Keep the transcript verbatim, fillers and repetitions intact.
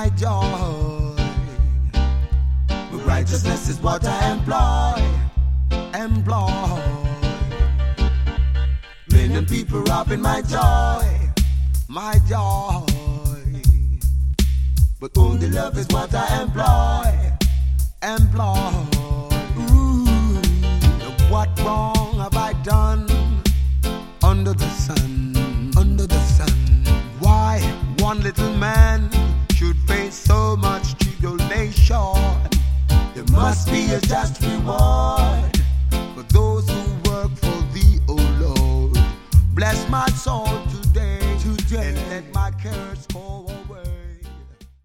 my joy. But righteousness is what I employ, employ. Million people robbing my joy, my joy. But only love is what I employ, employ. Ooh, what wrong have I done under the sun, under the sun? Why one little man should face so much tribulation? There must be a just reward.